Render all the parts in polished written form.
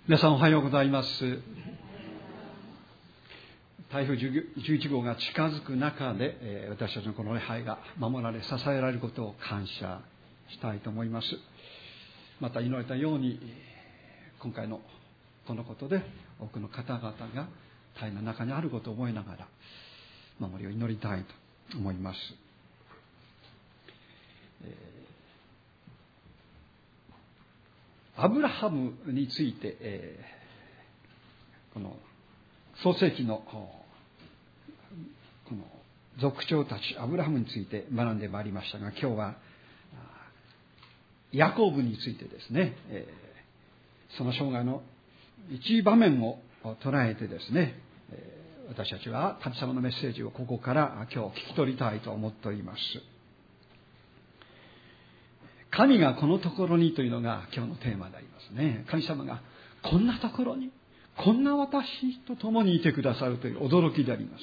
皆さんおはようございます。台風11号が近づく中で、私たちのこの礼拝が守られ支えられることを感謝したいと思います。また祈られたように今回のこのことで多くの方々が大変な中にあることを思いながら守りを祈りたいと思います。アブラハムについて、この創世記のこの族長たちアブラハムについて学んでまいりましたが、今日はヤコブについてですね、その生涯の一場面を捉えてですね、私たちは神様のメッセージをここから今日聞き取りたいと思っております。神がこのところにというのが今日のテーマでありますね。神様がこんなところに、こんな私と共にいてくださるという驚きであります。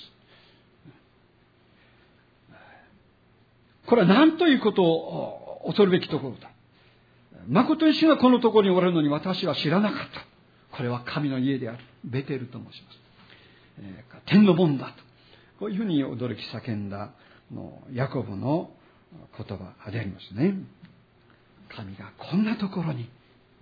これは何ということを恐るべきところだ。誠に主がこのところにおられるのに私は知らなかった。これは神の家である。ベテルと申します。天の門だと。こういうふうに驚き叫んだヤコブの言葉でありますね。神がこんなところに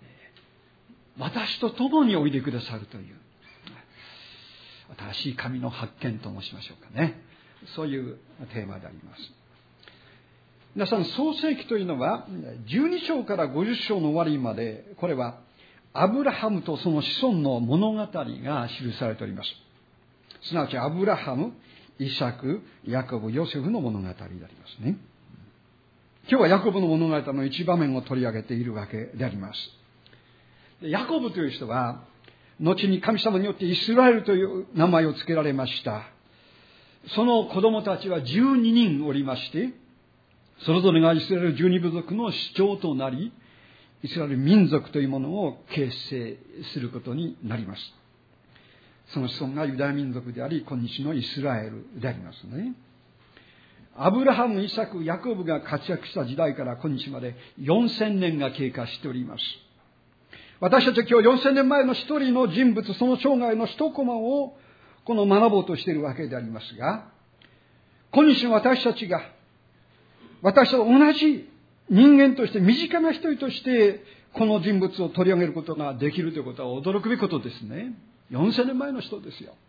私と共においでくださるという新しい神の発見と申しましょうかね。そういうテーマであります。皆さん、創世記というのは12章から50章の終わりまで、これはアブラハムとその子孫の物語が記されております。すなわちアブラハム、イサク、ヤコブ、ヨセフの物語でありますね。今日はヤコブの物語の一場面を取り上げているわけであります。ヤコブという人は後に神様によってイスラエルという名前を付けられました。その子供たちは12人おりまして、それぞれがイスラエル12部族の首長となり、イスラエル民族というものを形成することになります。その子孫がユダヤ民族であり、今日のイスラエルでありますね。アブラハム、イサク、ヤコブが活躍した時代から今日まで4000年が経過しております。私たちは今日4000年前の一人の人物、その生涯の一コマを学ぼうとしているわけでありますが、今日の私たちと同じ人間として、身近な一人としてこの人物を取り上げることができるということは驚くべきことですね。4000年前の人ですよ。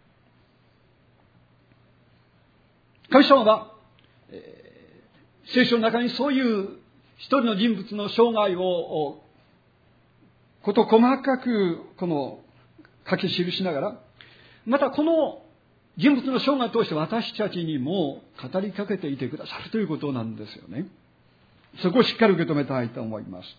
神様は聖書の中にそういう一人の人物の生涯をこと細かく書き記しながら、またこの人物の生涯を通して私たちにも語りかけていてくださるということなんですよね。そこをしっかり受け止めたいと思います。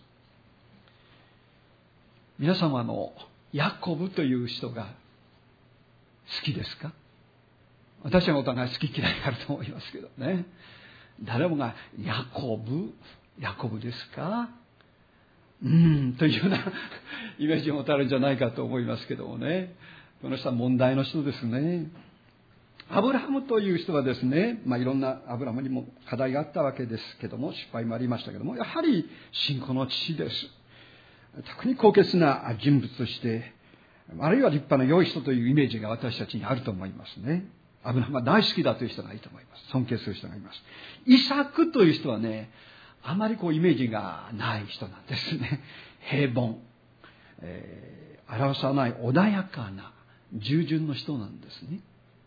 皆様ヤコブという人が好きですか？私はお互い好き嫌いがあると思いますけどね。誰もがヤコブですか？というようなイメージを持たれるんじゃないかと思いますけどもね。この人は問題の人ですね。アブラハムという人はですね、いろんなアブラハムにも課題があったわけですけども、失敗もありましたけども、やはり信仰の父です。特に高潔な人物として、あるいは立派な良い人というイメージが私たちにあると思いますね。アブラハムは大好きだという人がいいと思います。尊敬する人がいます。イサクという人はね、あまりイメージがない人なんですね。平凡、表さない穏やかな従順の人なんですね。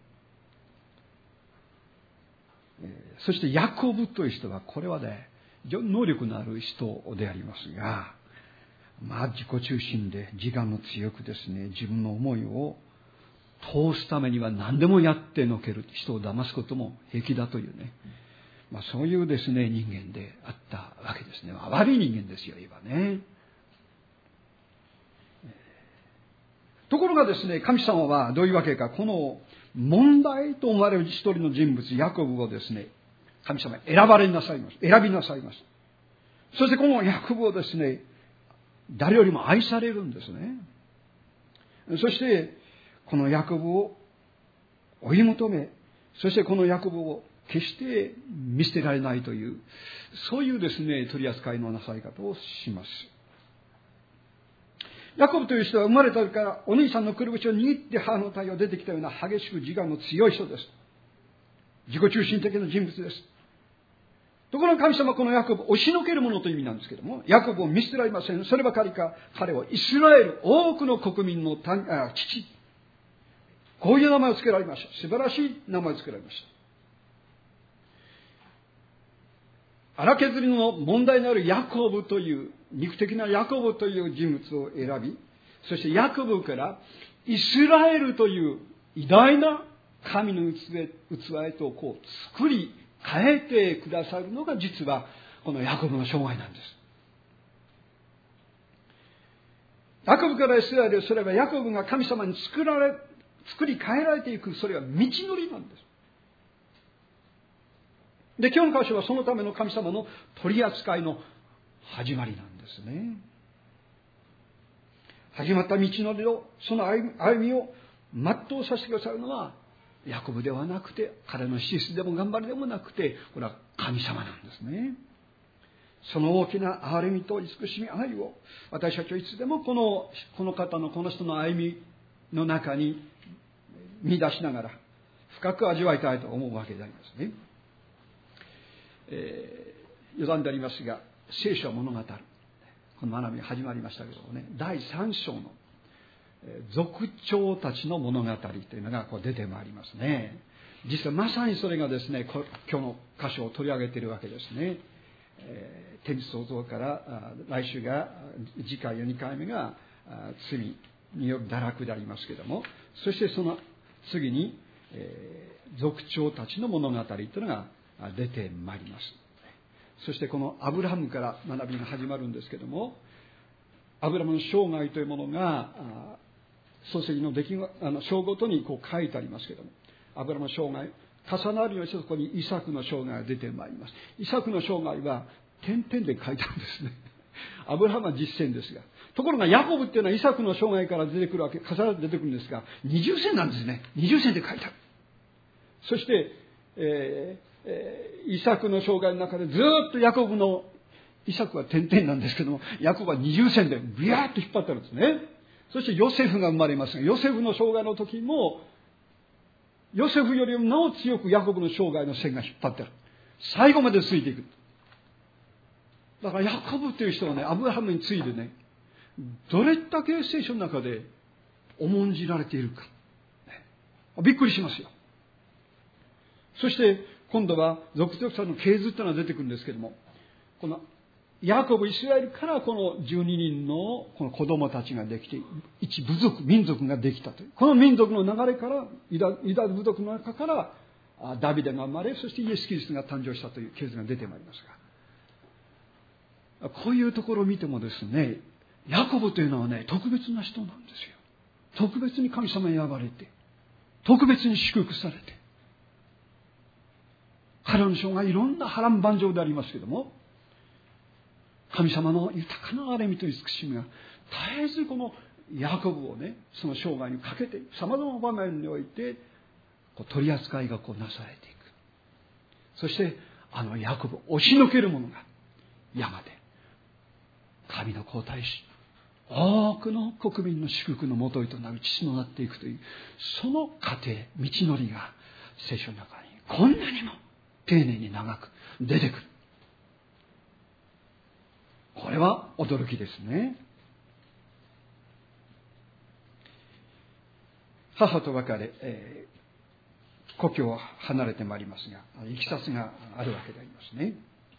そしてヤコブという人は、これはね、非常に能力のある人でありますが、自己中心で自我の強くですね、自分の思いを通すためには何でもやってのける、人を騙すことも平気だというね、そういうですね、人間であったわけですね。悪い人間ですよ、言えばね。ところがですね、神様はどういうわけか、この問題と思われる一人の人物、ヤコブをですね、神様選びなさいます。そしてこのヤコブをですね、誰よりも愛されるんですね。そしてこのヤコブを追い求め、そしてこのヤコブを決して見捨てられないという、そういうですね、取り扱いのなさい方をします。 ヤコブという人は生まれた時からお兄さんのくるぶしを握って母の体を出てきたような激しく自我の強い人です。自己中心的な人物です。ところが神様はこのヤコブを押しのけるものという意味なんですけども、ヤコブを見捨てられません。そればかりか、彼はイスラエル、多くの国民の父、こういう名前を付けられました。素晴らしい名前を付けられました。荒削りの問題のあるヤコブという、肉的なヤコブという人物を選び、そしてヤコブからイスラエルという偉大な神の器へと作り変えてくださるのが実はこのヤコブの生涯なんです。ヤコブからイスラエル、それはヤコブが神様に作り変えられていく、それは道のりなんです。で、今日の箇所はそのための神様の取り扱いの始まりなんですね。始まった道のりを、その歩みを全うさせてくださるのはヤコブではなくて、彼の資質でも頑張りでもなくて、これは神様なんですね。その大きな憐れみと慈しみ愛を私たちはいつでもこの方のこの人の歩みの中に見出しながら深く味わいたいと思うわけでありますね。余談でありますが、聖書は物語る。この学びが始まりましたけどもね、第3章の族長たちの物語というのが出てまいりますね。実はまさにそれがですね、今日の箇所を取り上げているわけですね。天地創造から来週が次回2回目が罪による堕落でありますけれども、そしてその次に族長たちの物語というのが出てまいります。そしてこのアブラハムから学びが始まるんですけれども、アブラハムの生涯というものが漱石の章ごとに書いてありますけれども、アブラハムの生涯重なるようにしてそこにイサクの生涯が出てまいります。イサクの生涯は点々で書いてあるんですね。アブラハムは実線ですが、ところがヤコブっていうのはイサクの生涯から出てくるわけ、重なって出てくるんですが、20線なんですね。20線で書いてある。そして、イサクの生涯の中でずっとヤコブの、イサクは点々なんですけども、ヤコブは20線でビヤーッと引っ張ってあるんですね。そしてヨセフが生まれますが、ヨセフの生涯の時もヨセフよりもなお強くヤコブの生涯の線が引っ張ってある。最後までついていく。だからヤコブという人はね、アブラハムについてね、どれだけ聖書の中で重んじられているか、びっくりしますよ。そして今度は族長さんの系図というのが出てくるんですけども、このヤコブ、イスラエルからこの12人のこの子供たちができて、一部族、民族ができたという。この民族の流れから、ユダ部族の中からダビデが生まれ、そしてイエス・キリストが誕生したというケースが出てまいりますが、こういうところを見てもですね、ヤコブというのはね、特別な人なんですよ。特別に神様に選ばれて、特別に祝福されて、彼の生涯いろんな波乱万丈でありますけども、神様の豊かな憐れみと慈しみが絶えずこのヤコブをね、その生涯にかけて様々な場面において取り扱いがなされていく。そしてヤコブを押しのける者がやがて神の皇太子、多くの国民の祝福のもといとなる父となっていくという、その過程、道のりが聖書の中にこんなにも丁寧に長く出てくる。これは驚きですね。母と別れ、故郷を離れてまいりますが、いきさつがあるわけでありますね。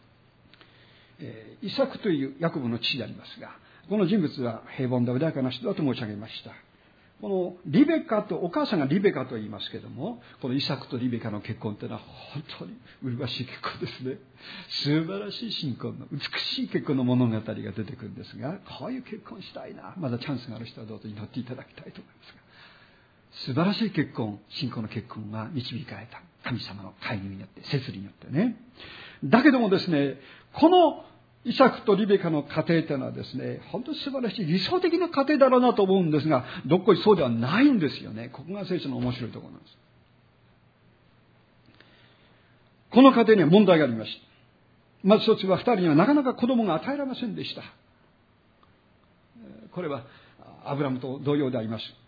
イサクというヤコブの父でありますが、この人物は平凡で穏やかな人だと申し上げました。このリベカと、お母さんがリベカと言いますけれども、このイサクとリベカの結婚というのは本当に麗しい結婚ですね。素晴らしい新婚の美しい結婚の物語が出てくるんですが、こういう結婚したいな、まだチャンスがある人はどうぞ祈っていただきたいと思いますが、素晴らしい結婚、新婚の結婚が導かれた神様の介入によって、摂理によってね。だけどもですね、このイサクとリベカの家庭というのはですね、本当に素晴らしい理想的な家庭だろうなと思うんですが、どっこいそうではないんですよね。ここが聖書の面白いところなんです。この家庭には問題がありました。まず一つは、二人にはなかなか子供が与えられませんでした。これはアブラムと同様であります。